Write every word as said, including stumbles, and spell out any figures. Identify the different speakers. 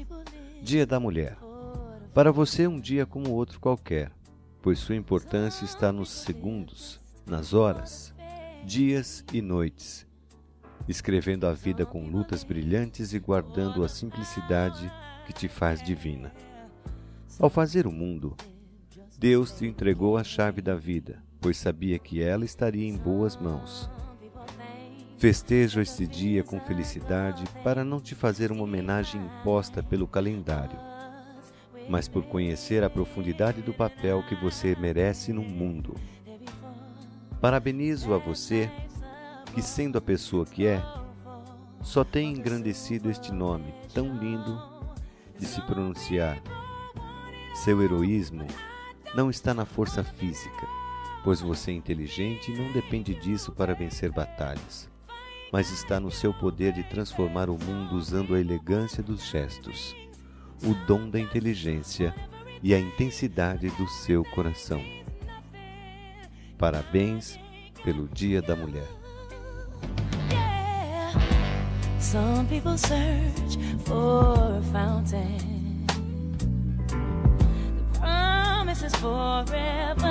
Speaker 1: Dia da Mulher. Para você, um dia como outro qualquer, pois sua importância está nos segundos, nas horas, dias e noites, escrevendo a vida com lutas brilhantes e guardando a simplicidade que te faz divina. Ao fazer o mundo, Deus te entregou a chave da vida, pois sabia que ela estaria em boas mãos. Festejo este dia com felicidade para não te fazer uma homenagem imposta pelo calendário, mas por conhecer a profundidade do papel que você merece no mundo. Parabenizo a você que, sendo a pessoa que é, só tem engrandecido este nome tão lindo de se pronunciar. Seu heroísmo não está na força física, pois você é inteligente e não depende disso para vencer batalhas, mas está no seu poder de transformar o mundo usando a elegância dos gestos, o dom da inteligência e a intensidade do seu coração. Parabéns pelo Dia da Mulher.
Speaker 2: Yeah. Some people search for a fountain. The promise is forever.